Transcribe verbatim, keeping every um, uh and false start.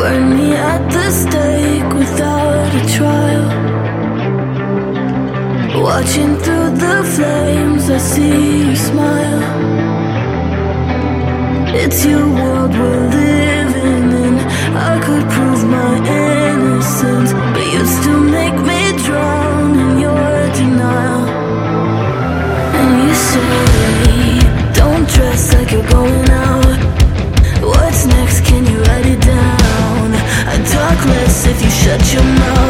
Burn me at the stake without a trial. Watching through the flames, I see you smile. It's your world we're living in. I could prove my innocence, but you still make me drown in your denial. And you say, don't dress like you're going out. What's next, can you write it down? I'd talk less if you shut your mouth.